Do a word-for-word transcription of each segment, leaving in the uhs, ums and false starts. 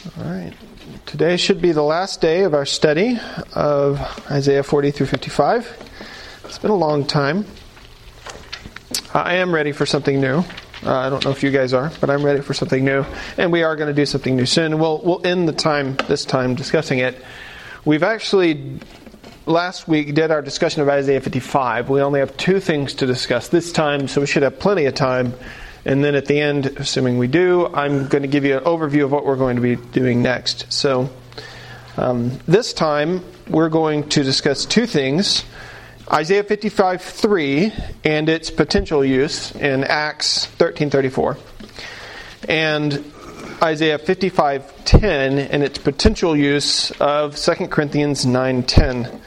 All right. Today should be the last day of our study of Isaiah forty through fifty-five. It's been a long time. I am ready for something new. Uh, I don't know if you guys are, but I'm ready for something new. And we are going to do something new soon. We'll, we'll end the time this time discussing it. We've actually, last week, did our discussion of Isaiah fifty-five. We only have two things to discuss this time, so we should have plenty of time. And then at the end, assuming we do, I'm going to give you an overview of what we're going to be doing next. So um, this time, we're going to discuss two things. Isaiah fifty-five three and its potential use in Acts thirteen thirty-four. And Isaiah fifty-five ten and its potential use of Second Corinthians nine ten.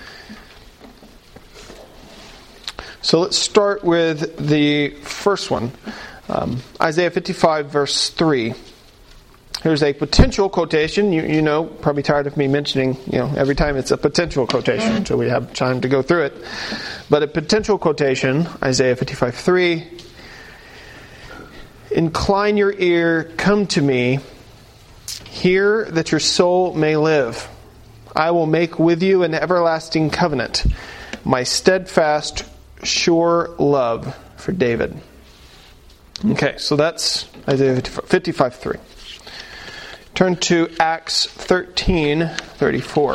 So let's start with the first one. Um, Isaiah fifty-five verse three. Here's a potential quotation. You, you know, probably tired of me mentioning, you know, every time it's a potential quotation, so we have time to go through it. But a potential quotation, Isaiah fifty-five three. Incline your ear, come to me, hear that your soul may live. I will make with you an everlasting covenant, my steadfast, sure love for David. Okay, so that's Isaiah fifty-five three. Turn to Acts thirteen thirty-four.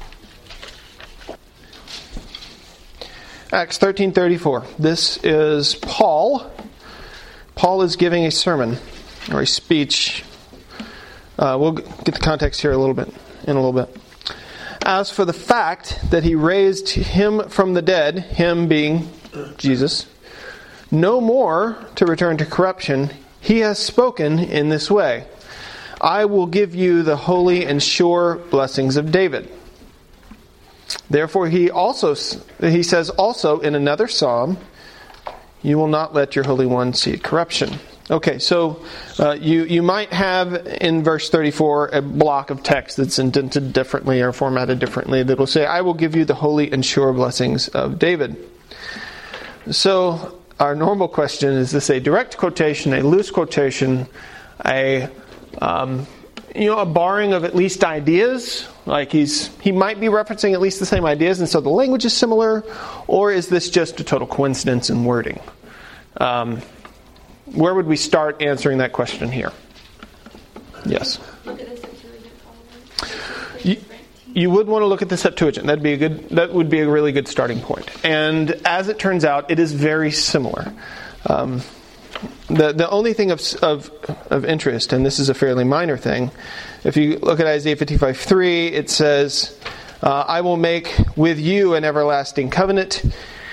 Acts thirteen thirty-four. This is Paul. Paul is giving a sermon or a speech. Uh, we'll get the context here a little bit in a little bit. As for the fact that he raised him from the dead, him being Jesus, no more to return to corruption, he has spoken in this way. I will give you the holy and sure blessings of David. Therefore he also he says also in another psalm, you will not let your Holy One see corruption. Okay, so uh, you, you might have in verse thirty-four a block of text that's indented differently or formatted differently that will say, I will give you the holy and sure blessings of David. So our normal question, is this a direct quotation, a loose quotation, a um, you know a borrowing of at least ideas? Like he's he might be referencing at least the same ideas, and so the language is similar, or is this just a total coincidence in wording? Um, where would we start answering that question here? Yes. Look at the Septuagint. You, you would want to look at the Septuagint. That'd be a good. That would be a really good starting point. And as it turns out, it is very similar. Um, the the only thing of of of interest, and this is a fairly minor thing, if you look at Isaiah fifty-five three, it says, uh, "I will make with you an everlasting covenant,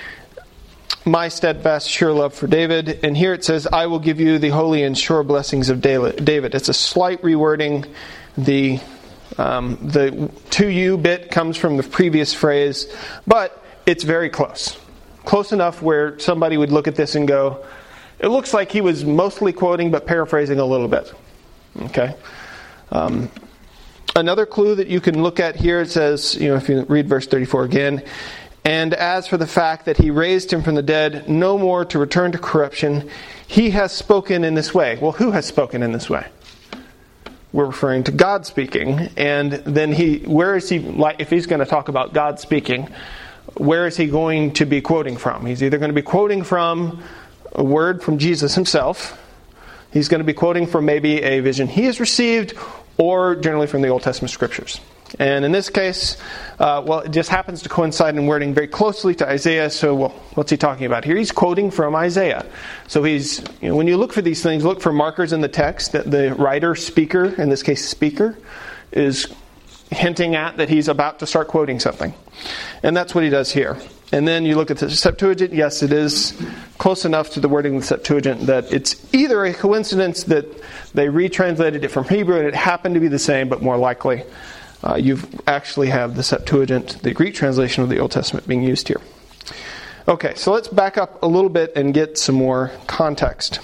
my steadfast sure love for David." And here it says, "I will give you the holy and sure blessings of David." It's a slight rewording. The Um, the to you bit comes from the previous phrase, but it's very close. Close enough where somebody would look at this and go, it looks like he was mostly quoting but paraphrasing a little bit. Okay. Um, another clue that you can look at here, it says, you know, if you read verse thirty-four again, and as for the fact that he raised him from the dead, no more to return to corruption, he has spoken in this way. Well, who has spoken in this way? We're referring to God speaking, and then he, where is he, like, if he's going to talk about God speaking, where is he going to be quoting from? He's either going to be quoting from a word from Jesus himself, he's going to be quoting from maybe a vision he has received, or generally from the Old Testament scriptures. And in this case, uh, well, it just happens to coincide in wording very closely to Isaiah. So, well, what's he talking about here? He's quoting from Isaiah. So he's, you know, when you look for these things, look for markers in the text that the writer, speaker, in this case speaker, is hinting at that he's about to start quoting something. And that's what he does here. And then you look at the Septuagint. Yes, it is close enough to the wording of the Septuagint that it's either a coincidence that they retranslated it from Hebrew and it happened to be the same, but more likely Uh, you actually have the Septuagint, the Greek translation of the Old Testament, being used here. Okay, so let's back up a little bit and get some more context.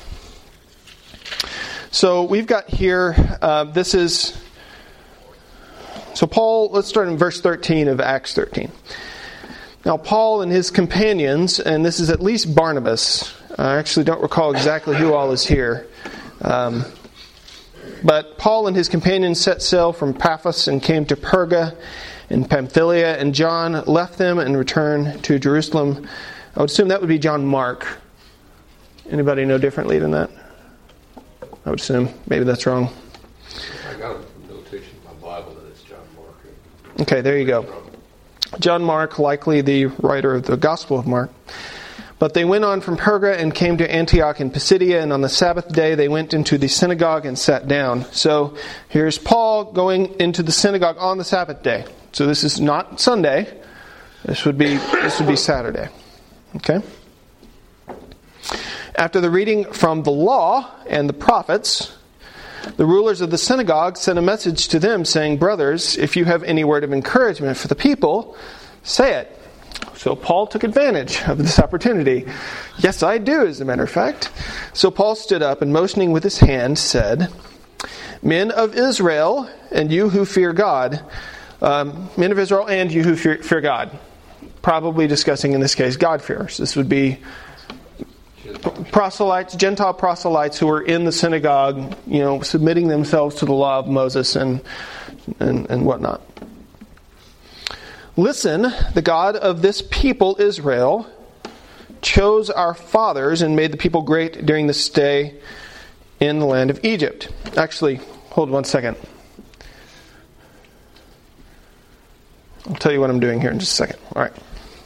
So we've got here, uh, this is, so Paul, let's start in verse thirteen of Acts thirteen. Now Paul and his companions, and this is at least Barnabas, I actually don't recall exactly who all is here, um, But Paul and his companions set sail from Paphos and came to Perga in Pamphylia, and John left them and returned to Jerusalem. I would assume that would be John Mark. Anybody know differently than that? I would assume. Maybe that's wrong. I got a notation in my Bible that it's John Mark. Okay, there you go. John Mark, likely the writer of the Gospel of Mark. But they went on from Perga and came to Antioch in Pisidia, and on the Sabbath day they went into the synagogue and sat down. So here's Paul going into the synagogue on the Sabbath day. So this is not Sunday. This would be this would be Saturday. Okay? After the reading from the law and the prophets, the rulers of the synagogue sent a message to them saying, "Brothers, if you have any word of encouragement for the people, say it." So Paul took advantage of this opportunity. Yes, I do, as a matter of fact. So Paul stood up and motioning with his hand said, "Men of Israel, and you who fear God," um, men of Israel and you who fear, fear God. Probably discussing in this case God-fearers. This would be proselytes, Gentile proselytes who were in the synagogue, you know, submitting themselves to the law of Moses and and, and whatnot. "Listen, the God of this people, Israel, chose our fathers and made the people great during the stay in the land of Egypt." Actually, hold one second. I'll tell you what I'm doing here in just a second. All right.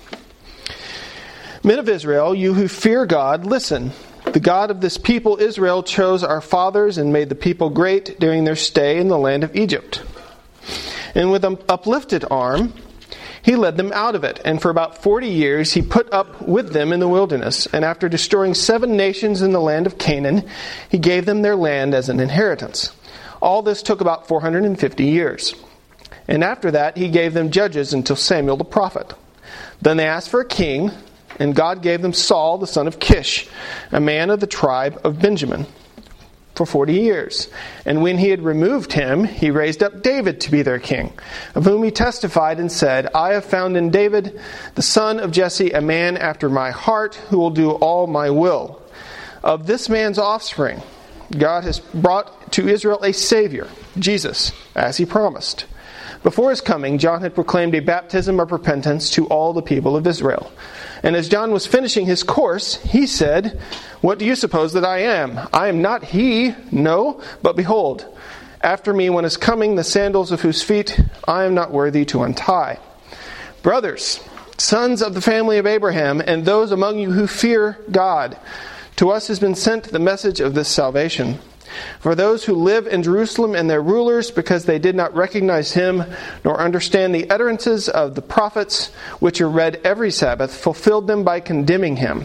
"Men of Israel, you who fear God, listen. The God of this people, Israel, chose our fathers and made the people great during their stay in the land of Egypt. And with an uplifted arm, He led them out of it, and for about forty years he put up with them in the wilderness. And after destroying seven nations in the land of Canaan, he gave them their land as an inheritance. All this took about four hundred fifty years. And after that he gave them judges until Samuel the prophet. Then they asked for a king, and God gave them Saul the son of Kish, a man of the tribe of Benjamin, for forty years. And when he had removed him, he raised up David to be their king, of whom he testified and said, I have found in David, the son of Jesse, a man after my heart, who will do all my will. Of this man's offspring, God has brought to Israel a Savior, Jesus, as he promised. Before his coming, John had proclaimed a baptism of repentance to all the people of Israel. And as John was finishing his course, he said, What do you suppose that I am? I am not he, no, but behold, after me one is coming, the sandals of whose feet I am not worthy to untie. Brothers, sons of the family of Abraham, and those among you who fear God, to us has been sent the message of this salvation. For those who live in Jerusalem and their rulers, because they did not recognize him, nor understand the utterances of the prophets, which are read every Sabbath, fulfilled them by condemning him.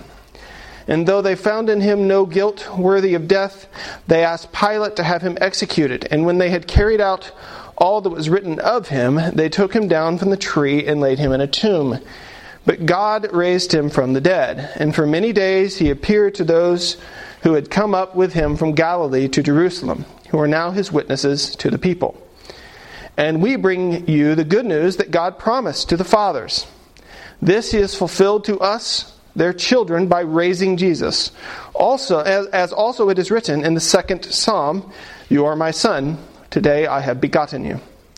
And though they found in him no guilt worthy of death, they asked Pilate to have him executed. And when they had carried out all that was written of him, they took him down from the tree and laid him in a tomb. But God raised him from the dead. And for many days he appeared to those who had come up with him from Galilee to Jerusalem, who are now his witnesses to the people. And we bring you the good news that God promised to the fathers. This he has fulfilled to us, their children, by raising Jesus. Also, as, as also it is written in the second Psalm, You are my son, today I have begotten you.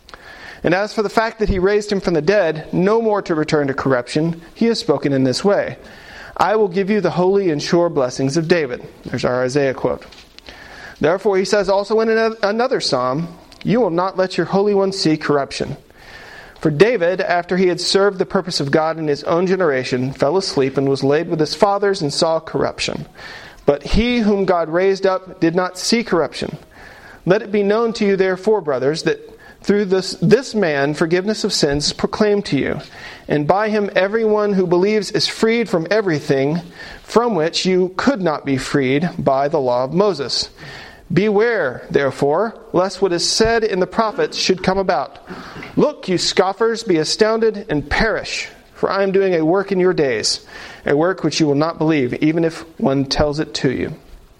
And as for the fact that he raised him from the dead, no more to return to corruption, he has spoken in this way. I will give you the holy and sure blessings of David. There's our Isaiah quote. Therefore he says also in another psalm, You will not let your Holy One see corruption. For David, after he had served the purpose of God in his own generation, fell asleep and was laid with his fathers and saw corruption. But he whom God raised up did not see corruption. Let it be known to you therefore, brothers, that through this, this man forgiveness of sins is proclaimed to you. And by him everyone who believes is freed from everything from which you could not be freed by the law of Moses. Beware, therefore, lest what is said in the prophets should come about. Look, you scoffers, be astounded and perish, for I am doing a work in your days, a work which you will not believe, even if one tells it to you.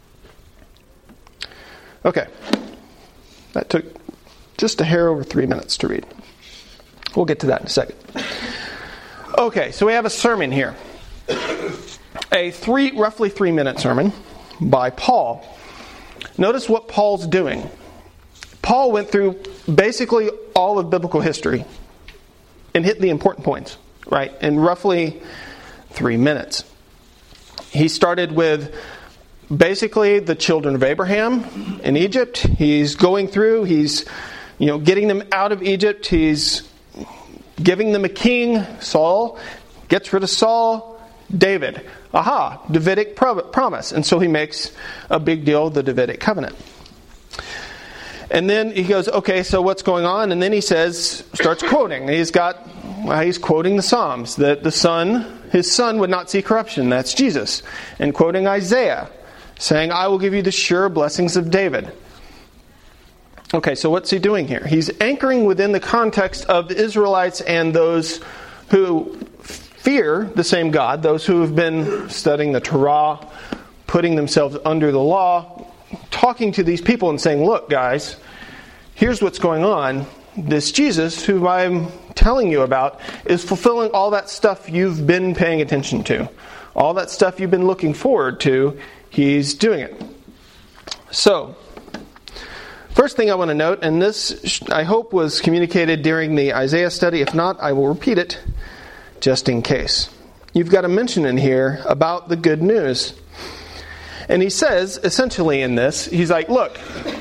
Okay, that took just a hair over three minutes to read. We'll get to that in a second. Okay, so we have a sermon here. A three, roughly three minute sermon by Paul. Notice what Paul's doing. Paul went through basically all of biblical history and hit the important points, right, in roughly three minutes. He started with basically the children of Abraham in Egypt. He's going through, he's, you know, getting them out of Egypt. He's giving them a king, Saul, gets rid of Saul, David. Aha, Davidic promise. And so he makes a big deal of the Davidic covenant. And then he goes, okay, so what's going on? And then he says, starts quoting. He's got, well, he's quoting the Psalms, that the son, his son would not see corruption. That's Jesus. And quoting Isaiah, saying, I will give you the sure blessings of David. Okay, so what's he doing here? He's anchoring within the context of the Israelites and those who fear the same God, those who have been studying the Torah, putting themselves under the law, talking to these people and saying, look, guys, here's what's going on. This Jesus, who I'm telling you about, is fulfilling all that stuff you've been paying attention to. All that stuff you've been looking forward to, he's doing it. So, first thing I want to note, and this I hope was communicated during the Isaiah study. If not, I will repeat it just in case. You've got a mention in here about the good news. And he says, essentially in this, he's like, look,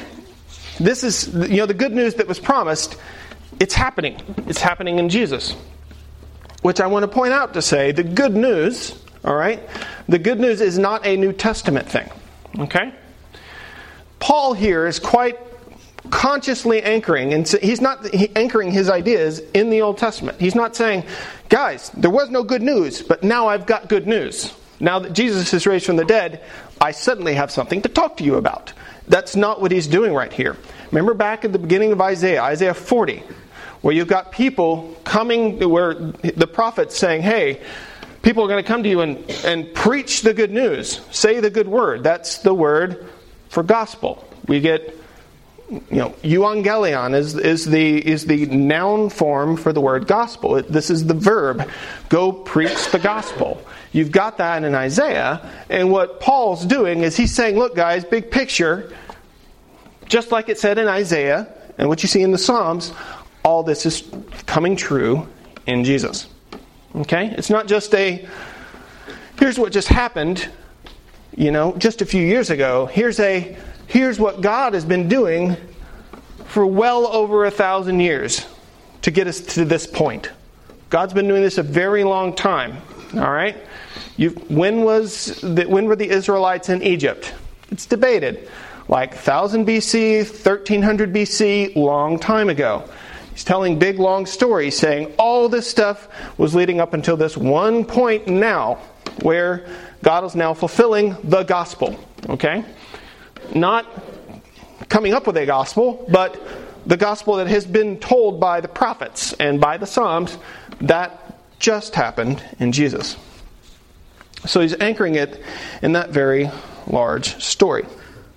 this is, you know, the good news that was promised, it's happening. It's happening in Jesus. Which I want to point out to say, the good news, all right, the good news is not a New Testament thing. Okay? Paul here is quite consciously anchoring, and he's not anchoring his ideas in the Old Testament. He's not saying, guys, there was no good news, but now I've got good news. Now that Jesus is raised from the dead, I suddenly have something to talk to you about. That's not what he's doing right here. Remember back at the beginning of Isaiah, Isaiah forty, where you've got people coming, where the prophet's saying, hey, people are going to come to you and, and preach the good news. Say the good word. That's the word for gospel. We get, you know, euangelion is, is, the, is the noun form for the word gospel. This is the verb. Go preach the gospel. You've got that in Isaiah, and what Paul's doing is he's saying, look guys, big picture, just like it said in Isaiah, and what you see in the Psalms, all this is coming true in Jesus. Okay? It's not just a, here's what just happened, you know, just a few years ago. Here's a, here's what God has been doing for well over a thousand years to get us to this point. God's been doing this a very long time. All right? You, when was the, when were the Israelites in Egypt? It's debated. Like one thousand B C, thirteen hundred B C, long time ago. He's telling big, long stories, saying all this stuff was leading up until this one point now, where God is now fulfilling the gospel. Okay? Not coming up with a gospel, but the gospel that has been told by the prophets and by the Psalms, that just happened in Jesus. So he's anchoring it in that very large story.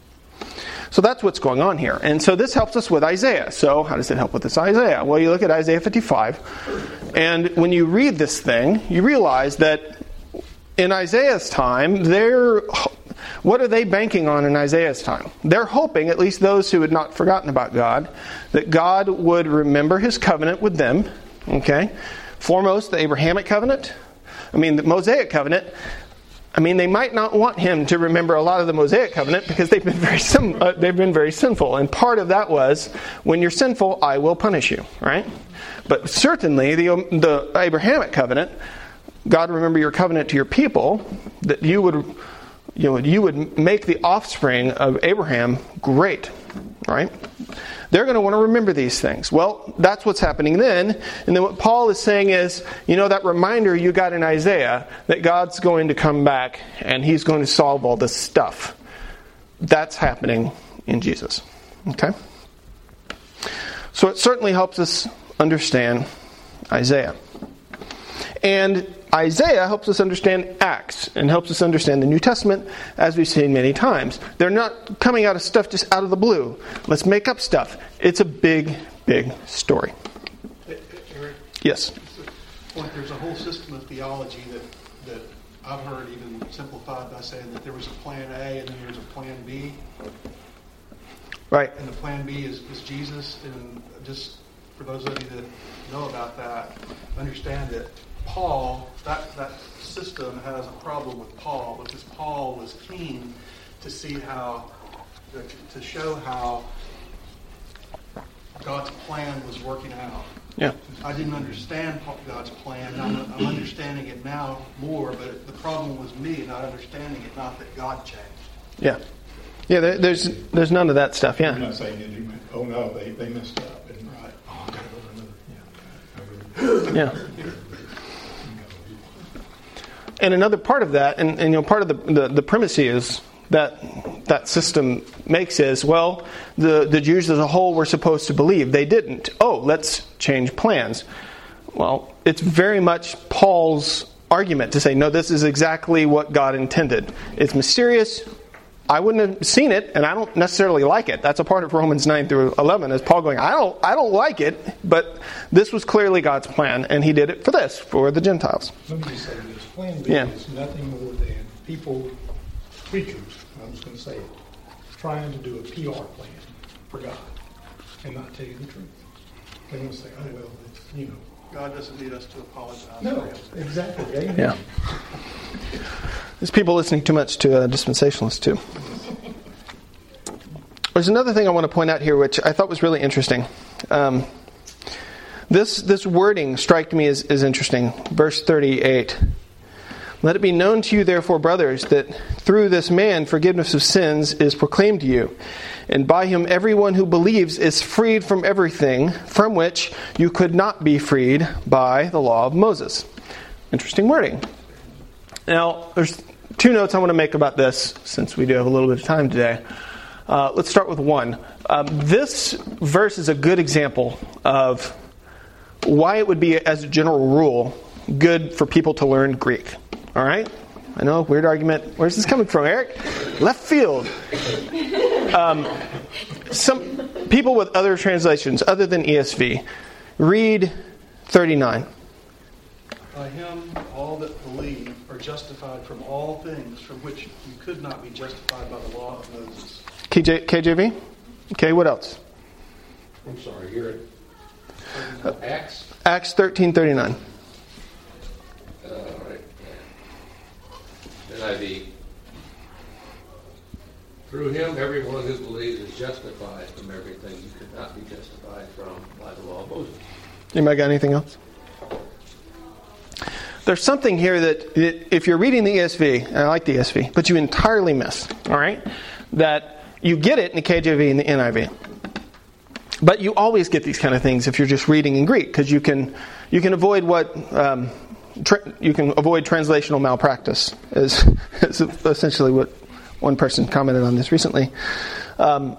So that's what's going on here. And so this helps us with Isaiah. So how does it help with this Isaiah? Well, you look at Isaiah fifty-five, and when you read this thing, you realize that in Isaiah's time, they're, what are they banking on in Isaiah's time? They're hoping, at least those who had not forgotten about God, that God would remember his covenant with them. Okay? Foremost, the Abrahamic covenant. I mean, the Mosaic covenant. I mean, they might not want him to remember a lot of the Mosaic covenant because they've been very sim- uh, they've been very sinful, and part of that was, when you're sinful, I will punish you. Right? But certainly, the the Abrahamic covenant, God remember your covenant to your people, that you would, you know, you would make the offspring of Abraham great. Right? They're going to want to remember these things. Well, that's what's happening then. And then what Paul is saying is, you know, that reminder you got in Isaiah that God's going to come back and he's going to solve all this stuff. That's happening in Jesus. Okay? So it certainly helps us understand Isaiah. And Isaiah helps us understand Acts and helps us understand the New Testament, as we've seen many times. They're not coming out of stuff just out of the blue. Let's make up stuff. It's a big, big story. Hey, Eric? Yes? Point, there's a whole system of theology that, that I've heard even simplified by saying that there was a plan A and then there's a plan B. Right. And the plan B is, is Jesus. And just for those of you that know about that, understand that Paul, that, that system has a problem with Paul, because Paul was keen to see how, to show how God's plan was working out. Yeah. I didn't understand God's plan. I'm, I'm understanding it now more, but the problem was me not understanding it, not that God changed. Yeah. Yeah, there, there's there's none of that stuff, yeah. I'm not saying that you, oh no, they, they messed up. And right, oh, I got to go to another, yeah. Yeah. And another part of that, and, and you know, part of the, the, the primacy is that that system makes is, well, the, the Jews as a whole were supposed to believe. They didn't. Oh, let's change plans. Well, it's very much Paul's argument to say, no, this is exactly what God intended. It's mysterious. I wouldn't have seen it, and I don't necessarily like it. That's a part of Romans nine through eleven, is Paul going, I don't I don't like it, but this was clearly God's plan, and he did it for this, for the Gentiles. Let me just say this. Plan B Yeah. is nothing more than people, preachers, I'm just going to say it, trying to do a P R plan for God and not tell you the truth. They want to say, oh, well, it's, you know. God doesn't need us to apologize. No, exactly. Amen. Yeah. There's people listening too much to uh, dispensationalists, too. There's another thing I want to point out here, which I thought was really interesting. Um, this this wording struck me as, as interesting. Verse thirty-eight. Let it be known to you, therefore, brothers, that through this man forgiveness of sins is proclaimed to you. And by him everyone who believes is freed from everything from which you could not be freed by the law of Moses. Interesting wording. Now, there's two notes I want to make about this, since we do have a little bit of time today. Uh, let's start with one. Um, this verse is a good example of why it would be, as a general rule, good for people to learn Greek. All right? I know, weird argument. Where's this coming from, Eric? Left field. Um, some people with other translations, other than E S V, read thirty-nine. By him, all that believe are justified from all things from which you could not be justified by the law of Moses. K J, K J V? Okay, what else? I'm sorry, you're at Acts? Acts thirteen thirty-nine. Uh, right. N I V. Through him, everyone who believes is justified from everything you could not be justified from by the law of Moses. Anybody got anything else? There's something here that, that if you're reading the E S V, and I like the E S V, but you entirely miss, all right? That you get it in the K J V and the N I V. But you always get these kind of things if you're just reading in Greek, because you can you can avoid what um, tra- you can avoid translational malpractice, is, is essentially what one person commented on this recently. Um,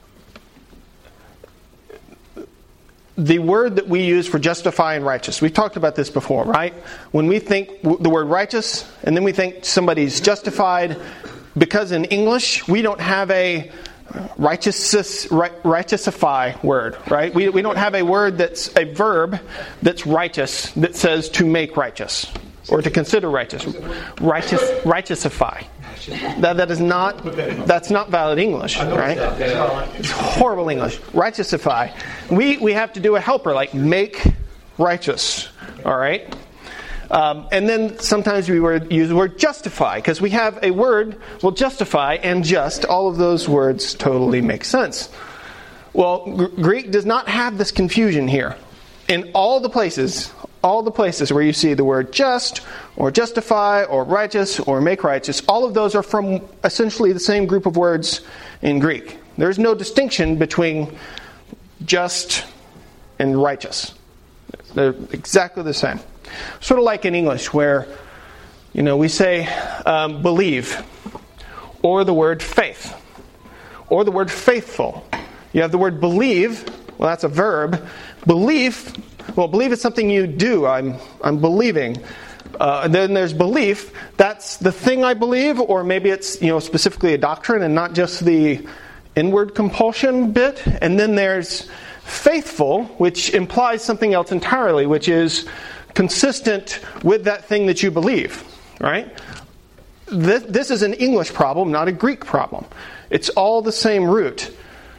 the word that we use for justify and righteous, we've talked about this before, right? When we think w- the word righteous, and then we think somebody's justified, because in English we don't have a righteous right, righteousify word, right? We we don't have a word that's a verb that's righteous that says to make righteous or to consider righteous. Righteous righteousify. That that is not that's not valid English, right? It's horrible English. Righteousify. We we have to do a helper like make righteous. All right. Um, and then sometimes we word, use the word justify, because we have a word, well, justify and just, all of those words totally make sense. Well, G- Greek does not have this confusion here. In all the places, all the places where you see the word just, or justify, or righteous, or make righteous, all of those are from essentially the same group of words in Greek. There's no distinction between just and righteous. They're exactly the same. Sort of like in English where, you know, we say um, believe, or the word faith, or the word faithful. You have the word believe, well, that's a verb. Belief, well, believe is something you do. I'm I'm believing. Uh, and then there's belief. That's the thing I believe, or maybe it's, you know, specifically a doctrine and not just the inward compulsion bit. And then there's faithful, which implies something else entirely, which is consistent with that thing that you believe, right? This, this is an English problem, not a Greek problem. It's all the same root.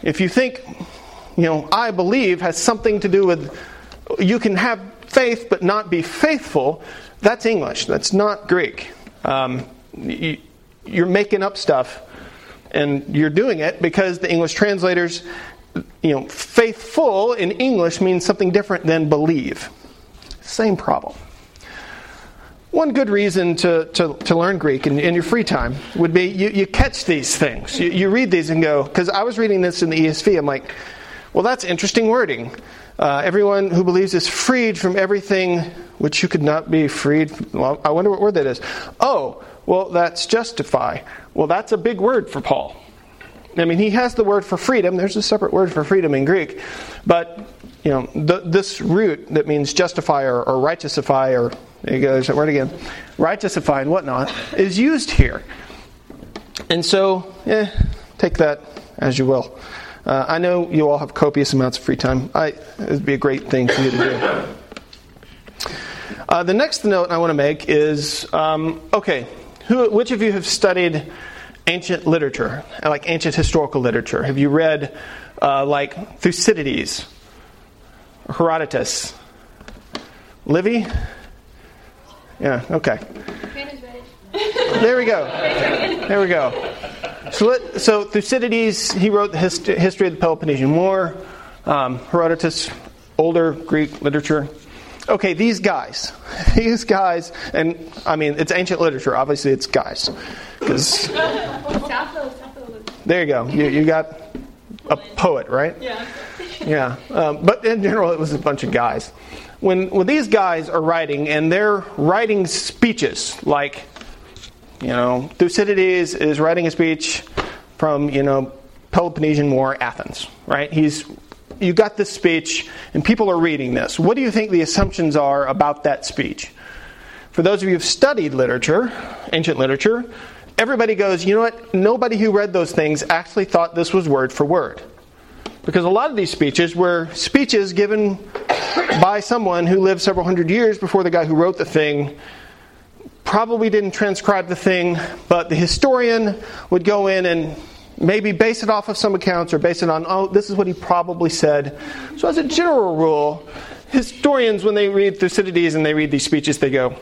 if you think, you know, I believe has something to do with, you can have faith but not be faithful, that's English. That's not Greek. Um, you, you're making up stuff, and you're doing it because the English translators, you know, faithful in English means something different than believe. Same problem. One good reason to, to, to learn Greek in, in your free time would be you, you catch these things. You, you read these and go, because I was reading this in the E S V, I'm like, well, that's interesting wording. Uh, everyone who believes is freed from everything which you could not be freed from. Well, I wonder what word that is. Oh, well, that's justify. Well, that's a big word for Paul. I mean, he has the word for freedom. There's a separate word for freedom in Greek. But, you know, the, this root that means justify or, or righteousify, or there you go, there's that word again, righteousify and whatnot, is used here. And so, eh, take that as you will. Uh, I know you all have copious amounts of free time. I, it would be a great thing for you to do. Uh, the next note I want to make is, um, okay, who, which of you have studied ancient literature, like ancient historical literature? Have you read, uh, like, Thucydides, Herodotus, Livy? Yeah, okay. There we go. There we go. So, let, so Thucydides, he wrote the hist- history of the Peloponnesian War. Um, Herodotus, older Greek literature. Okay, these guys, these guys, and I mean, it's ancient literature. Obviously, it's guys, because there you go. You, you got a poet, right? Yeah. Yeah, um, but in general, it was a bunch of guys. When when these guys are writing, and they're writing speeches, like, you know, Thucydides is writing a speech from, you know, Peloponnesian War, Athens, right? He's You got this speech, and people are reading this. What do you think the assumptions are about that speech? For those of you who've studied literature, ancient literature, everybody goes, you know what? Nobody who read those things actually thought this was word for word. Because a lot of these speeches were speeches given by someone who lived several hundred years before the guy who wrote the thing. Probably didn't transcribe the thing, but the historian would go in and maybe base it off of some accounts or base it on, oh, this is what he probably said. So as a general rule, historians, when they read Thucydides and they read these speeches, they go,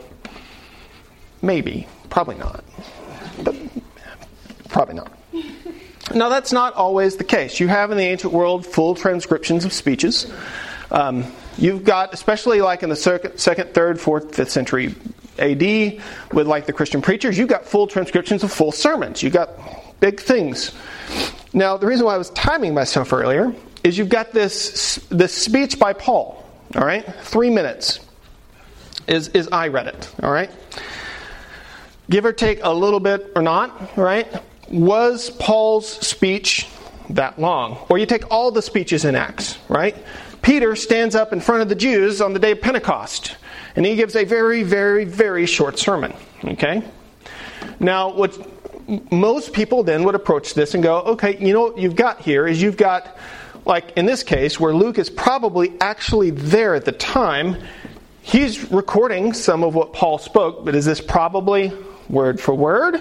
maybe, probably not. But probably not. Now, that's not always the case. You have in the ancient world full transcriptions of speeches. Um, you've got, especially like in the second, second, third, fourth, fifth century A D, with like the Christian preachers, you've got full transcriptions of full sermons. You've got big things. Now, the reason why I was timing myself earlier is you've got this this speech by Paul. All right, three minutes is is I read it. All right, give or take a little bit or not. All right, was Paul's speech that long? Or you take all the speeches in Acts. Right, Peter stands up in front of the Jews on the day of Pentecost, and he gives a very, very, very short sermon. Okay, now what most people then would approach this and go, okay, you know what you've got here is you've got, like in this case, where Luke is probably actually there at the time, he's recording some of what Paul spoke, but is this probably word for word?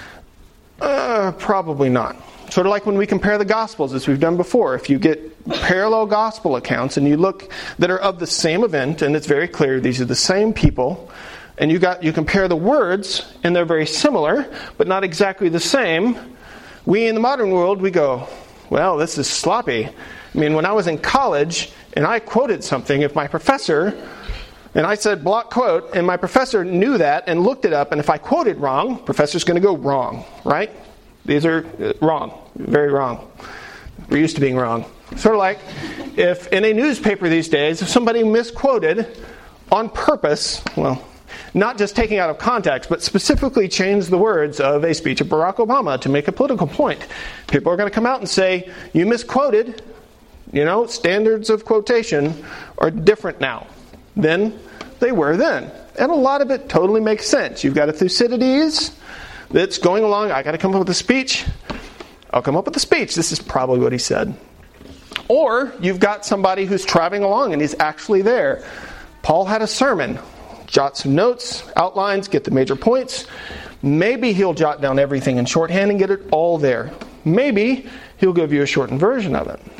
Uh, probably not. Sort of like when we compare the Gospels, as we've done before. If you get parallel Gospel accounts and you look that are of the same event, and it's very clear these are the same people, and you got you compare the words, and they're very similar, but not exactly the same. We in the modern world, we go, well, this is sloppy. I mean, when I was in college and I quoted something, if my professor, and I said block quote, and my professor knew that and looked it up, and if I quoted wrong, professor's going to go wrong, right? These are wrong, very wrong. We're used to being wrong. Sort of like if in a newspaper these days, if somebody misquoted on purpose, well, not just taking out of context, but specifically changed the words of a speech of Barack Obama to make a political point, people are going to come out and say, you misquoted. You know, standards of quotation are different now than they were then. And a lot of it totally makes sense. You've got a Thucydides that's going along, I got to come up with a speech. I'll come up with a speech. This is probably what he said. Or you've got somebody who's traveling along and he's actually there. Paul had a sermon. Jot some notes, outlines, get the major points. Maybe he'll jot down everything in shorthand and get it all there. Maybe he'll give you a shortened version of it.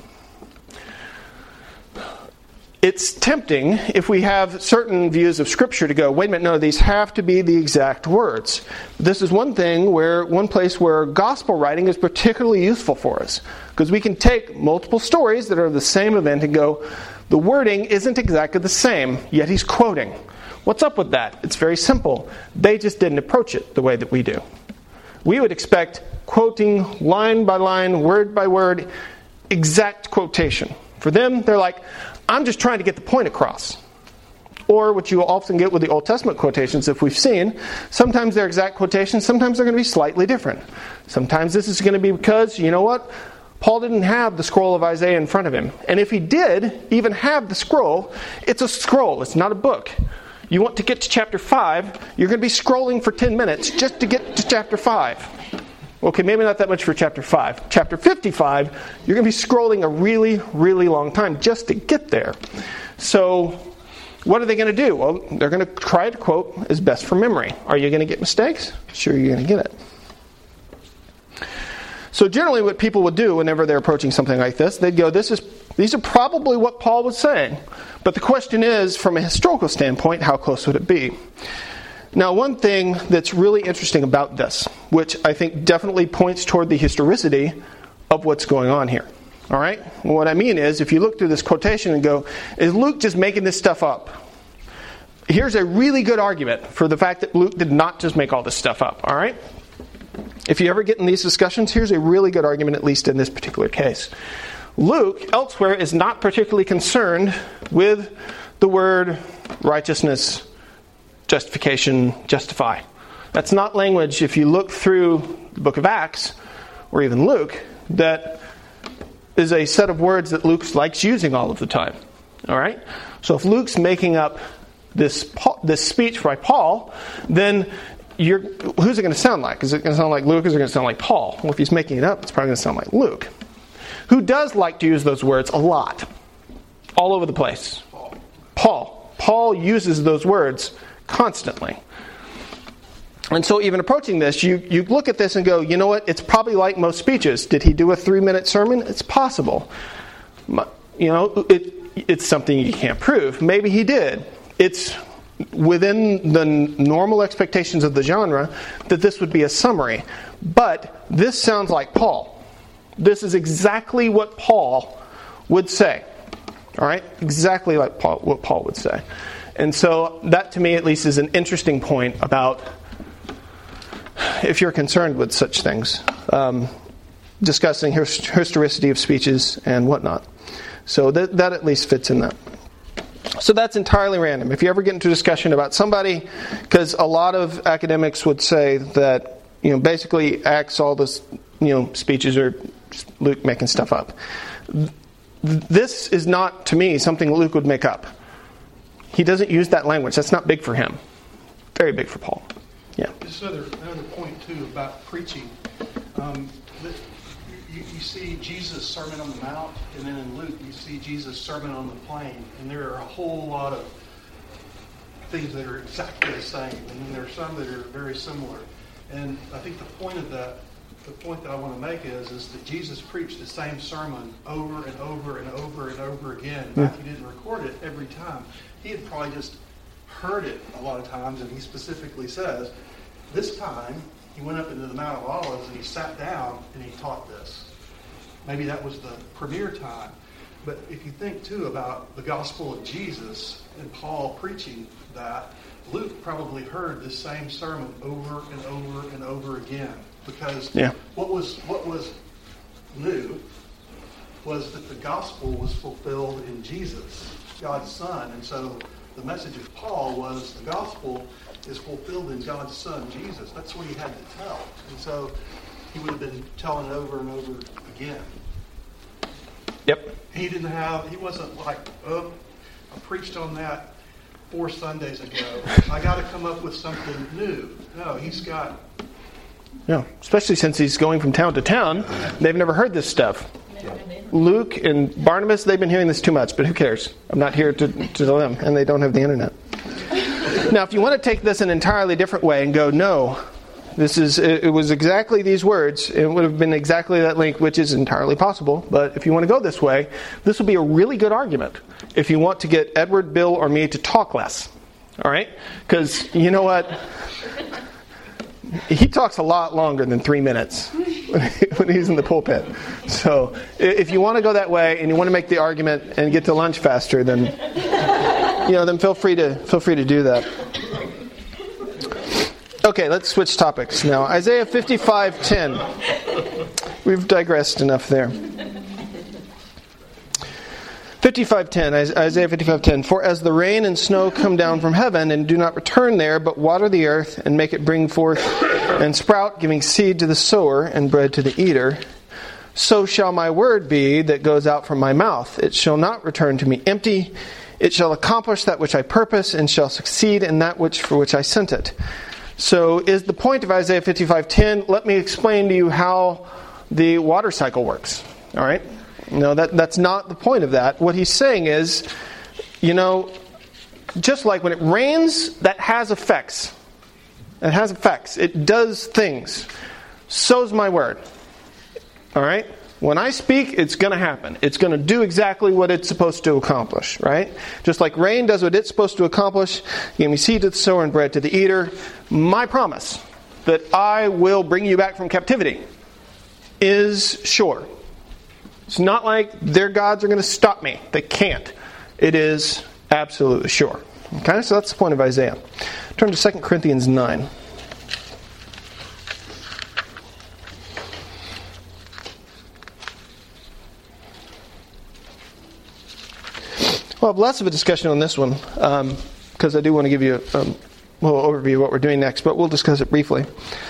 It's tempting, if we have certain views of Scripture, to go, wait a minute, no, these have to be the exact words. This is one thing where, one place where gospel writing is particularly useful for us. Because we can take multiple stories that are the same event and go, the wording isn't exactly the same, yet he's quoting. What's up with that? It's very simple. They just didn't approach it the way that we do. We would expect quoting line by line, word by word, exact quotation. For them, they're like, I'm just trying to get the point across. Or what you often get with the Old Testament quotations, if we've seen, sometimes they're exact quotations, sometimes they're going to be slightly different. Sometimes this is going to be because, you know what? Paul didn't have the scroll of Isaiah in front of him. And if he did even have the scroll, it's a scroll, it's not a book. You want to get to chapter five, you're going to be scrolling for ten minutes just to get to chapter five. Okay, maybe not that much for chapter five. Chapter fifty-five, you're going to be scrolling a really, really long time just to get there. So, what are they going to do? Well, they're going to try to quote as best from memory. Are you going to get mistakes? Sure, you're going to get it. So generally what people would do whenever they're approaching something like this, they'd go, "This is these are probably what Paul was saying." But the question is, from a historical standpoint, how close would it be? Now, one thing that's really interesting about this, which I think definitely points toward the historicity of what's going on here. All right? Well, what I mean is, if you look through this quotation and go, is Luke just making this stuff up? Here's a really good argument for the fact that Luke did not just make all this stuff up. All right? If you ever get in these discussions, here's a really good argument, at least in this particular case. Luke, elsewhere, is not particularly concerned with the word righteousness, justification, justify. That's not language, if you look through the book of Acts, or even Luke, that is a set of words that Luke likes using all of the time. All right? So if Luke's making up this this speech by Paul, then you're, who's it going to sound like? Is it going to sound like Luke, or is it going to sound like Paul? Well, if he's making it up, it's probably going to sound like Luke. Who does like to use those words a lot? All over the place. Paul. Paul uses those words constantly. And so even approaching this, you, you look at this and go, you know what, it's probably like most speeches. Did he do a three-minute sermon? It's possible. You know, it, it's something you can't prove. Maybe he did. It's within the normal expectations of the genre that this would be a summary. But this sounds like Paul. This is exactly what Paul would say. All right? Exactly like Paul, what Paul would say. And so that, to me, at least, is an interesting point about, if you're concerned with such things, um, discussing historicity of speeches and whatnot. So that, that at least fits in that. So that's entirely random. If you ever get into a discussion about somebody, because a lot of academics would say that, you know, basically Acts, all this, you know, speeches are just Luke making stuff up. This is not, to me, something Luke would make up. He doesn't use that language. That's not big for him. Very big for Paul. Yeah. Just another, another point, too, about preaching. Um, that you, you see Jesus' Sermon on the Mount, and then in Luke, you see Jesus' Sermon on the Plain. And there are a whole lot of things that are exactly the same. And then there are some that are very similar. And I think the point of that, the point that I want to make is, is that Jesus preached the same sermon over and over and over and over again. Matthew didn't record it every time. He had probably just heard it a lot of times, and he specifically says, this time he went up into the Mount of Olives and he sat down and he taught this. Maybe that was the premier time. But if you think, too, about the gospel of Jesus and Paul preaching that, Luke probably heard this same sermon over and over and over again. Because yeah. what was what was new was that the gospel was fulfilled in Jesus, God's Son. And so the message of Paul was the gospel is fulfilled in God's Son, Jesus. That's what he had to tell. And so he would have been telling it over and over again. Yep. He didn't have, he wasn't like, oh, I preached on that four Sundays ago. I got to come up with something new. No, he's got... Yeah, especially since he's going from town to town. They've never heard this stuff. Luke and Barnabas, they've been hearing this too much, but who cares? I'm not here to, to tell them, and they don't have the internet. Now, if you want to take this an entirely different way and go, no, This is, it, it was exactly these words. It would have been exactly that link, which is entirely possible. But if you want to go this way, this will be a really good argument if you want to get Edward, Bill, or me to talk less. All right? Because you know what? He talks a lot longer than three minutes when he's in the pulpit. So if you want to go that way and you want to make the argument and get to lunch faster, then you know, then feel free to feel free to do that. Okay, let's switch topics now. Isaiah fifty-five ten. We've digressed enough there. fifty-five ten, Isaiah fifty-five ten. For as the rain and snow come down from heaven and do not return there, but water the earth and make it bring forth and sprout, giving seed to the sower and bread to the eater, so shall my word be that goes out from my mouth. It shall not return to me empty. It shall accomplish that which I purpose and shall succeed in that which for which I sent it. So is the point of Isaiah fifty-five ten, let me explain to you how the water cycle works. All right? No, that, that's not the point of that. What he's saying is, you know, just like when it rains, that has effects. It has effects. It does things. So's my word. All right? When I speak, it's going to happen. It's going to do exactly what it's supposed to accomplish, right? Just like rain does what it's supposed to accomplish, give me seed to the sower and bread to the eater. My promise that I will bring you back from captivity is sure. It's not like their gods are going to stop me. They can't. It is absolutely sure. Okay, so that's the point of Isaiah. Turn to Second Corinthians nine. Well, I have less of a discussion on this one because um, I do want to give you a um, little overview of what we're doing next, but we'll discuss it briefly.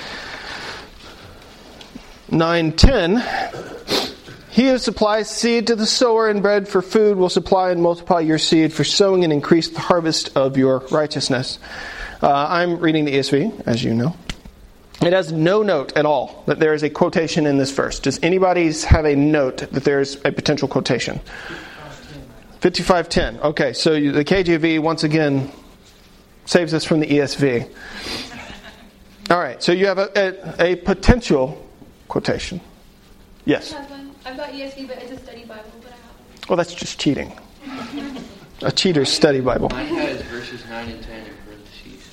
nine ten. He who supplies seed to the sower and bread for food will supply and multiply your seed for sowing and increase the harvest of your righteousness. Uh, I'm reading the E S V, as you know. It has no note at all that there is a quotation in this verse. Does anybody have a note that there's a potential quotation? fifty-five ten. Okay, so the K J V once again saves us from the E S V. All right, so you have a, a, a potential quotation. Yes? I have one. I've got E S V, but it's a study Bible, but I have Well, that's just cheating. A cheater's study Bible. Mine has verses nine and ten in parentheses.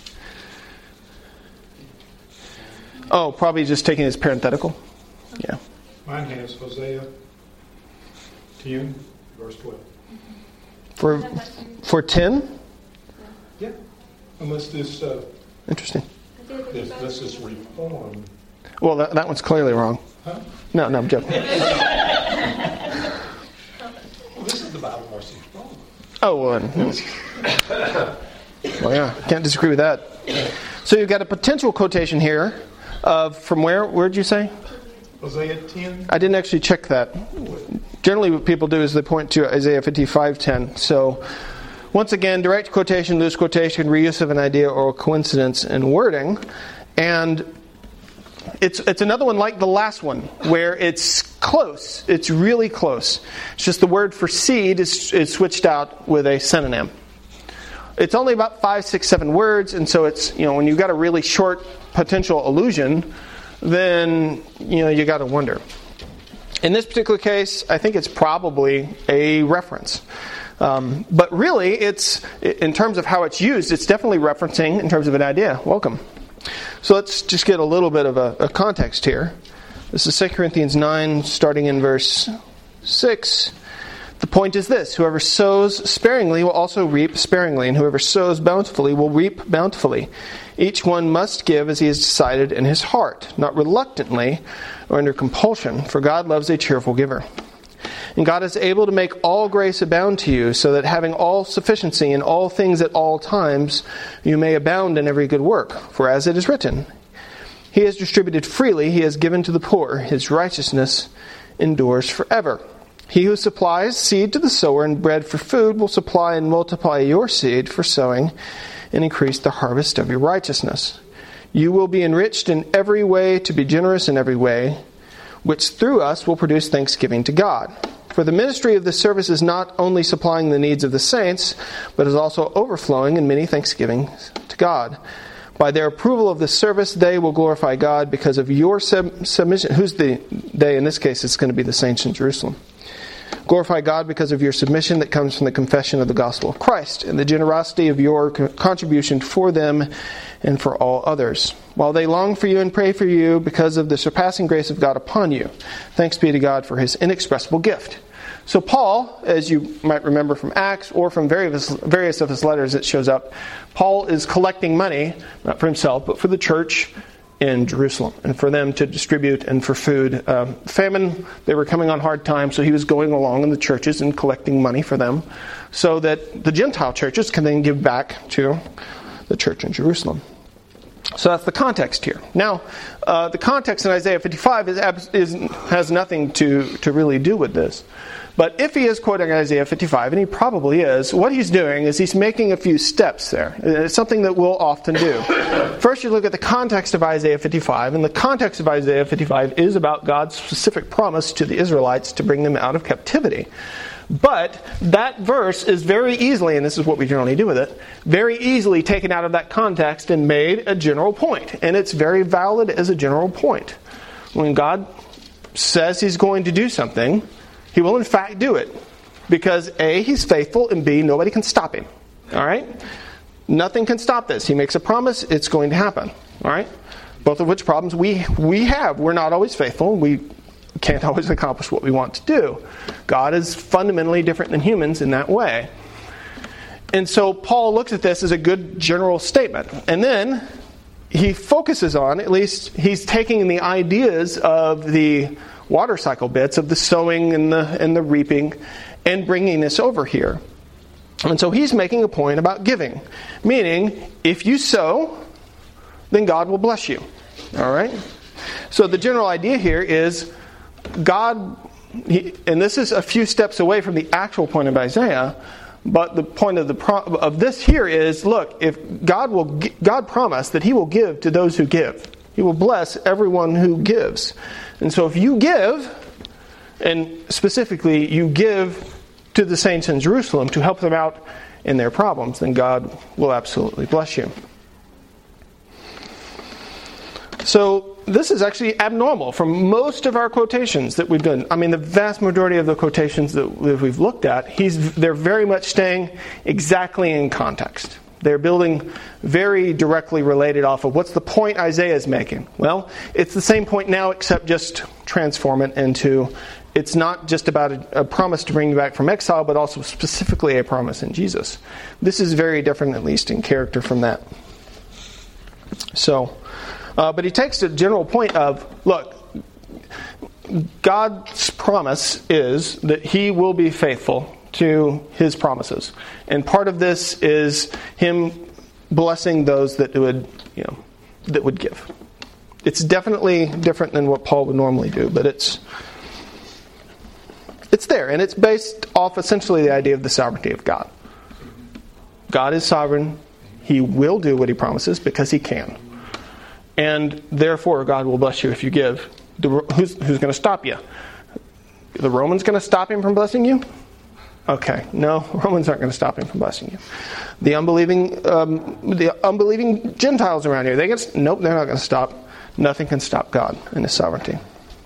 Oh, probably just taking his parenthetical? Yeah. Mine has Hosea ten, verse twelve. For for ten? Yeah. Unless this uh, Interesting. this, this is reformed. Well, that, that one's clearly wrong. Huh? No, no, I'm joking. Well, this is the Bible Marcy's wrong. Oh, well, then. Well, yeah, can't disagree with that. So you've got a potential quotation here of, from where? Where did you say? Hosea ten. I didn't actually check that. Generally what people do is they point to Isaiah fifty-five ten. So, once again, direct quotation, loose quotation, reuse of an idea or a coincidence in wording. And it's it's another one like the last one, where it's close. It's really close. It's just the word for seed is, is switched out with a synonym. It's only about five, six, seven words, and so it's, you know, when you've got a really short potential allusion, then, you know, you got to wonder. In this particular case, I think it's probably a reference. Um, but really, it's, in terms of how it's used, it's definitely referencing in terms of an idea. Welcome. So let's just get a little bit of a, a context here. This is Second Corinthians nine, starting in verse six. The point is this: whoever sows sparingly will also reap sparingly, and whoever sows bountifully will reap bountifully. Each one must give as he has decided in his heart, not reluctantly or under compulsion, for God loves a cheerful giver. And God is able to make all grace abound to you, so that having all sufficiency in all things at all times, you may abound in every good work. For as it is written, He has distributed freely, He has given to the poor, His righteousness endures forever. He who supplies seed to the sower and bread for food will supply and multiply your seed for sowing and increase the harvest of your righteousness. You will be enriched in every way to be generous in every way, which through us will produce thanksgiving to God. For the ministry of this service is not only supplying the needs of the saints, but is also overflowing in many thanksgivings to God. By their approval of the service, they will glorify God because of your sub- submission. Who's the they? In this case, it's going to be the saints in Jerusalem. Glorify God because of your submission that comes from the confession of the gospel of Christ and the generosity of your co- contribution for them and for all others. While they long for you and pray for you because of the surpassing grace of God upon you. Thanks be to God for his inexpressible gift. So Paul, as you might remember from Acts or from various, various of his letters that shows up, Paul is collecting money, not for himself, but for the church in Jerusalem and for them to distribute and for food. Uh, famine, they were coming on hard times, so he was going along in the churches and collecting money for them so that the Gentile churches can then give back to the church in Jerusalem. So that's the context here. Now, uh, the context in Isaiah fifty-five is, is has nothing to, to really do with this. But if he is quoting Isaiah fifty-five, and he probably is, what he's doing is he's making a few steps there. It's something that we'll often do. First, you look at the context of Isaiah fifty-five, and the context of Isaiah fifty-five is about God's specific promise to the Israelites to bring them out of captivity. But that verse is very easily, and this is what we generally do with it, very easily taken out of that context and made a general point. And it's very valid as a general point. When God says he's going to do something, he will in fact do it. Because A, he's faithful, and B, nobody can stop him. All right? Nothing can stop this. He makes a promise, it's going to happen. All right? Both of which problems we we have. We're not always faithful. We can't always accomplish what we want to do. God is fundamentally different than humans in that way. And so Paul looks at this as a good general statement. And then he focuses on, at least he's taking the ideas of the water cycle bits, of the sowing and the and the reaping, and bringing this over here. And so he's making a point about giving. Meaning, if you sow, then God will bless you. All right? So the general idea here is God, he, and this is a few steps away from the actual point of Isaiah, but the point of the pro, of this here is, look, if God will God promised that he will give to those who give. He will bless everyone who gives. And so if you give, and specifically you give to the saints in Jerusalem to help them out in their problems, then God will absolutely bless you. So this is actually abnormal from most of our quotations that we've done. I mean, the vast majority of the quotations that we've looked at, he's they're very much staying exactly in context. They're building very directly related off of what's the point Isaiah is making. Well, it's the same point now, except just transform it into, it's not just about a, a promise to bring you back from exile, but also specifically a promise in Jesus. This is very different, at least in character, from that. So, uh, but he takes the general point of, look, God's promise is that he will be faithful to his promises. And part of this is him blessing those that would, you know, that would give. It's definitely different than what Paul would normally do, but it's it's there, and it's based off essentially the idea of the sovereignty of God. God is sovereign. He will do what he promises because he can. And therefore God will bless you if you give. The, who's who's going to stop you? The Romans going to stop him from blessing you? Okay, no, Romans aren't going to stop him from blessing you. The unbelieving, um, the unbelieving Gentiles around here, they get nope, they're not going to stop. Nothing can stop God and his sovereignty.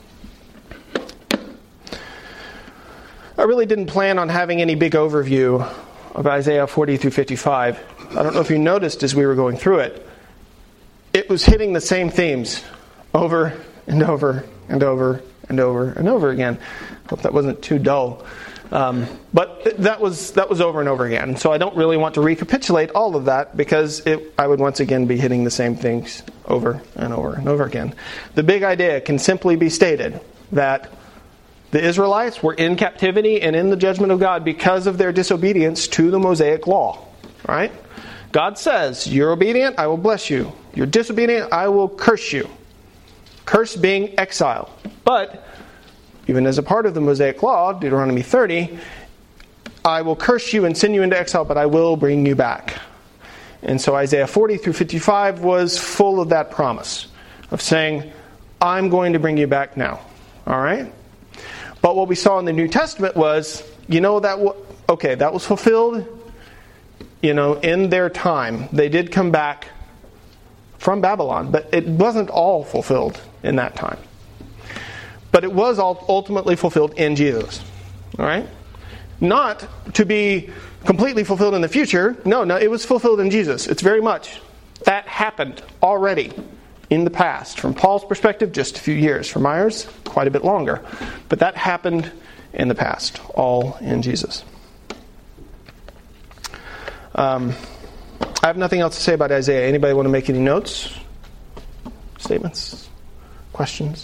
I really didn't plan on having any big overview of Isaiah forty through fifty-five. I don't know if you noticed as we were going through it, it was hitting the same themes over and over and over and over and over again. Hope that wasn't too dull. Um, but that was that was over and over again. So I don't really want to recapitulate all of that because it, I would once again be hitting the same things over and over and over again. The big idea can simply be stated that the Israelites were in captivity and in the judgment of God because of their disobedience to the Mosaic law. Right? God says, you're obedient, I will bless you. You're disobedient, I will curse you. Curse being exile. But even as a part of the Mosaic law, Deuteronomy thirty, I will curse you and send you into exile, but I will bring you back. And so Isaiah forty through fifty-five was full of that promise of saying, I'm going to bring you back now. All right? But what we saw in the New Testament was, you know, that w- okay, that was fulfilled, you know, in their time. They did come back from Babylon, but it wasn't all fulfilled in that time. But it was all ultimately fulfilled in Jesus. All right? Not to be completely fulfilled in the future. No, no, it was fulfilled in Jesus. It's very much. That happened already in the past. From Paul's perspective, just a few years. From ours, quite a bit longer. But that happened in the past, all in Jesus. Um, I have nothing else to say about Isaiah. Anybody want to make any notes? Statements? Questions?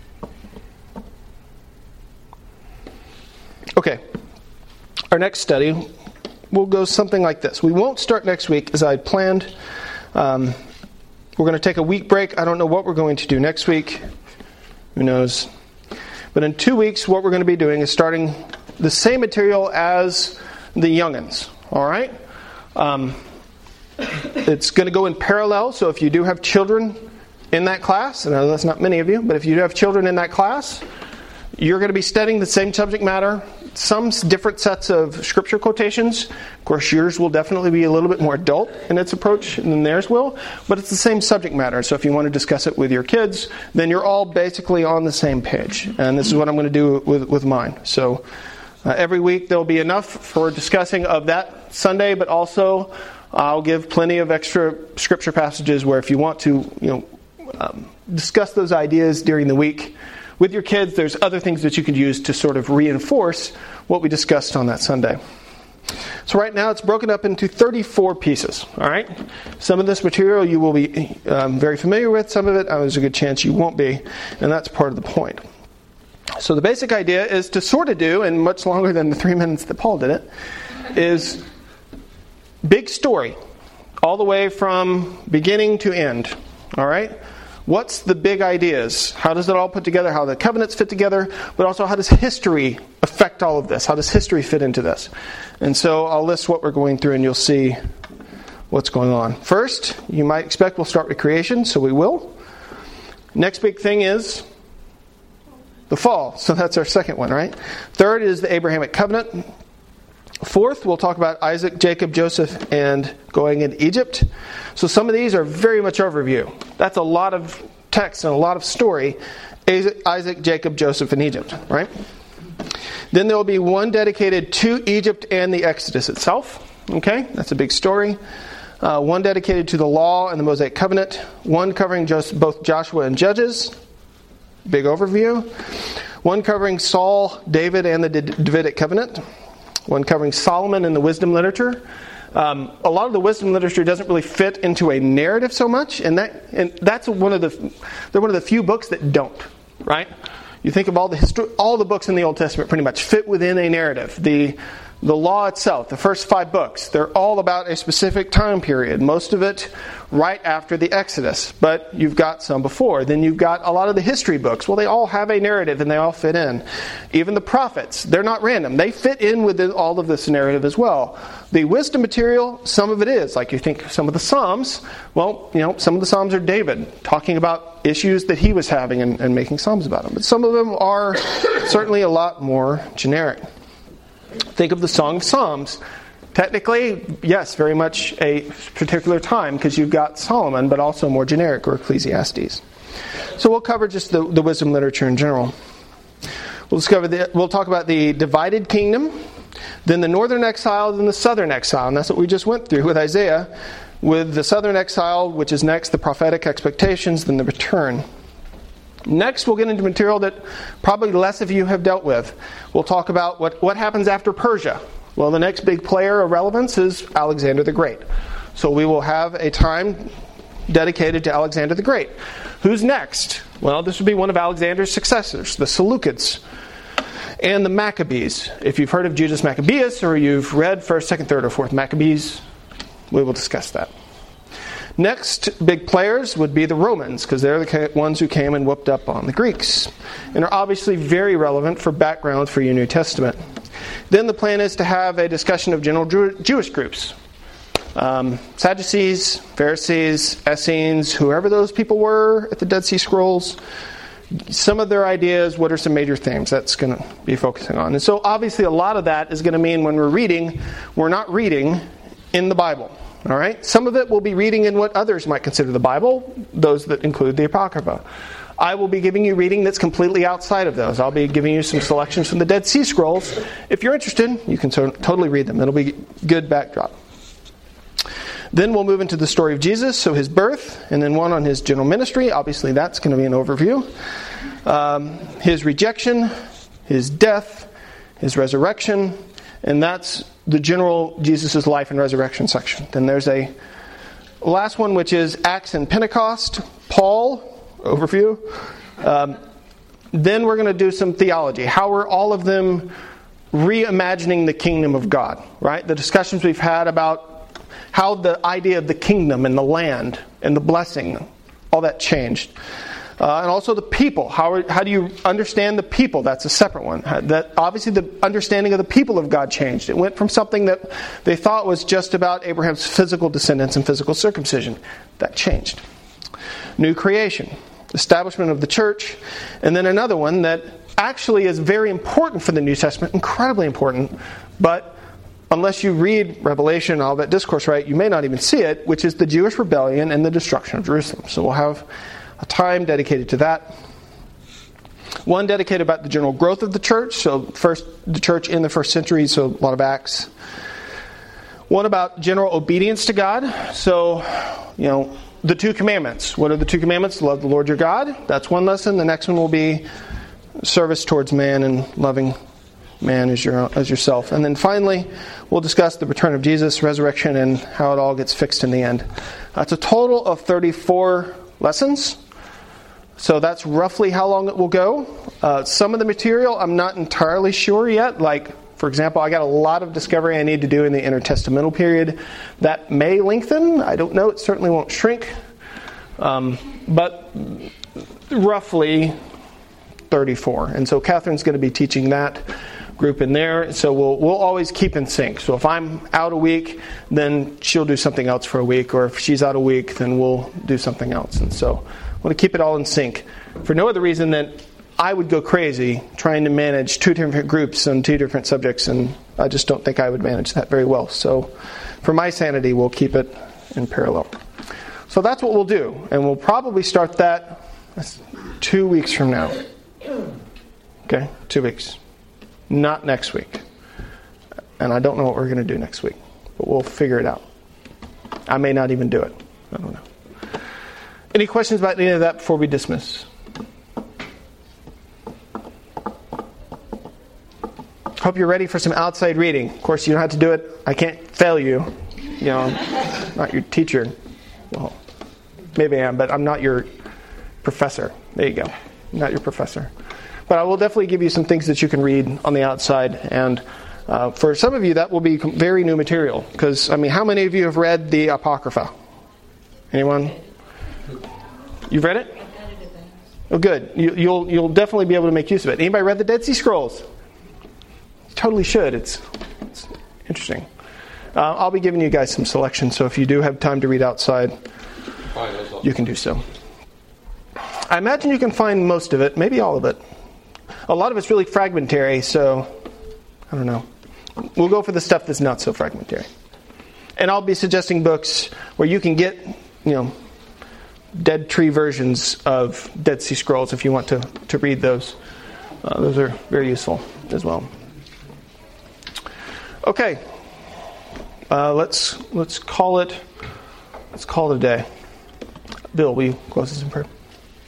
Okay. Our next study will go something like this. We won't start next week as I had planned. Um, we're going to take a week break. I don't know what we're going to do next week. Who knows? But in two weeks, what we're going to be doing is starting the same material as the young'uns. All right? Um, it's going to go in parallel. So if you do have children in that class, and I know that's not many of you, but if you do have children in that class, you're going to be studying the same subject matter, some different sets of scripture quotations. Of course, yours will definitely be a little bit more adult in its approach than theirs will, but it's the same subject matter. So if you want to discuss it with your kids, then you're all basically on the same page. And this is what I'm going to do with, with mine. So uh, every week there will be enough for discussing of that Sunday, but also I'll give plenty of extra scripture passages where if you want to, you know, um, discuss those ideas during the week with your kids, there's other things that you could use to sort of reinforce what we discussed on that Sunday. So right now it's broken up into thirty-four pieces. All right. Some of this material you will be um, very familiar with. Some of it, uh, there's a good chance you won't be, and that's part of the point. So the basic idea is to sort of do, and much longer than the three minutes that Paul did it, is big story, all the way from beginning to end. All right. What's the big ideas? How does it all put together? How the covenants fit together? But also, how does history affect all of this? How does history fit into this? And so I'll list what we're going through and you'll see what's going on. First, you might expect we'll start with creation, so we will. Next big thing is the fall. So that's our second one, right? Third is the Abrahamic covenant. Fourth, we'll talk about Isaac, Jacob, Joseph, and going into Egypt. So some of these are very much overview. That's a lot of text and a lot of story. Isaac, Jacob, Joseph, and Egypt, right? Then there will be one dedicated to Egypt and the Exodus itself. Okay, that's a big story. Uh, one dedicated to the law and the Mosaic covenant. One covering just both Joshua and Judges. Big overview. One covering Saul, David, and the Davidic covenant. One covering Solomon and the wisdom literature. Um, a lot of the wisdom literature doesn't really fit into a narrative so much, and that and that's one of the they're one of the few books that don't. Right? You think of all the history, all the books in the Old Testament pretty much fit within a narrative. The the law itself, the first five books, they're all about a specific time period. Most of it right after the Exodus, but you've got some before. Then you've got a lot of the history books. Well, they all have a narrative and they all fit in. Even the prophets, they're not random. They fit in with all of this narrative as well. The wisdom material, some of it is. Like you think some of the Psalms, well, you know, some of the Psalms are David talking about issues that he was having and, and making Psalms about them. But some of them are certainly a lot more generic. Think of the Song of Psalms. Technically, yes, very much a particular time because you've got Solomon, but also more generic, or Ecclesiastes. So we'll cover just the, the wisdom literature in general. We'll discover the, we'll talk about the divided kingdom, then the northern exile, then the southern exile. And that's what we just went through with Isaiah, with the southern exile, which is next, the prophetic expectations, then the return. Next, we'll get into material that probably less of you have dealt with. We'll talk about what, what happens after Persia. Well, the next big player of relevance is Alexander the Great. So we will have a time dedicated to Alexander the Great. Who's next? Well, this would be one of Alexander's successors, the Seleucids and the Maccabees. If you've heard of Judas Maccabeus or you've read first, second, third, or fourth Maccabees, we will discuss that. Next big players would be the Romans, because they're the ones who came and whooped up on the Greeks, and are obviously very relevant for background for your New Testament. Then the plan is to have a discussion of general Jew- Jewish groups. Um, Sadducees, Pharisees, Essenes, whoever those people were at the Dead Sea Scrolls. Some of their ideas, what are some major themes that's going to be focusing on. And so obviously a lot of that is going to mean when we're reading, we're not reading in the Bible. All right? Some of it we'll be reading in what others might consider the Bible, those that include the Apocrypha. I will be giving you reading that's completely outside of those. I'll be giving you some selections from the Dead Sea Scrolls. If you're interested, you can to- totally read them. It'll be good backdrop. Then we'll move into the story of Jesus, so his birth, and then one on his general ministry. Obviously, that's going to be an overview. Um, his rejection, his death, his resurrection, and that's the general Jesus' life and resurrection section. Then there's a last one, which is Acts and Pentecost, Paul, overview. Um, then we're going to do some theology. How are all of them reimagining the kingdom of God, right? The discussions we've had about how the idea of the kingdom and the land and the blessing, all that changed. Uh, and also the people. How are, how do you understand the people? That's a separate one. That obviously the understanding of the people of God changed. It went from something that they thought was just about Abraham's physical descendants and physical circumcision. That changed. New creation. Establishment of the church. And then another one that actually is very important for the New Testament, incredibly important, but unless you read Revelation and all that discourse right, you may not even see it, which is the Jewish rebellion and the destruction of Jerusalem. So we'll have a time dedicated to that. One dedicated about the general growth of the church, so first the church in the first century, so a lot of Acts. One about general obedience to God, so, you know, the two commandments. What are the two commandments? Love the Lord your God. That's one lesson. The next one will be service towards man and loving man as your as yourself. And then finally, we'll discuss the return of Jesus, resurrection, and how it all gets fixed in the end. That's a total of thirty-four lessons. So that's roughly how long it will go. Uh, some of the material I'm not entirely sure yet. Like, for example, I got a lot of discovery I need to do in the intertestamental period. That may lengthen. I don't know. It certainly won't shrink. Um, but roughly thirty-four. And so Catherine's going to be teaching that group in there. So we'll we'll always keep in sync. So if I'm out a week, then she'll do something else for a week. Or if she's out a week, then we'll do something else. And so I want to keep it all in sync. For no other reason than I would go crazy trying to manage two different groups on two different subjects, and I just don't think I would manage that very well. So for my sanity, we'll keep it in parallel. So that's what we'll do. And we'll probably start that two weeks from now. Okay, two weeks. Not next week. And I don't know what we're going to do next week. But we'll figure it out. I may not even do it. I don't know. Any questions about any of that before we dismiss? Hope you're ready for some outside reading. Of course, you don't have to do it. I can't fail you. You know, I'm not your teacher. Well, maybe I am, but I'm not your professor. There you go. I'm not your professor. But I will definitely give you some things that you can read on the outside. And uh, for some of you, that will be very new material. Because, I mean, how many of you have read the Apocrypha? Anyone? You've read it? Oh, good. You, you'll you'll definitely be able to make use of it. Anybody read the Dead Sea Scrolls? You totally should. It's, it's interesting. Uh, I'll be giving you guys some selections. So if you do have time to read outside, you can do so. I imagine you can find most of it, maybe all of it. A lot of it's really fragmentary, so I don't know. We'll go for the stuff that's not so fragmentary. And I'll be suggesting books where you can get, you know, dead tree versions of Dead Sea Scrolls if you want to, to read those. Uh, those are very useful as well. Okay. Uh, let's let's call it let's call it a day. Bill, will you close this in prayer?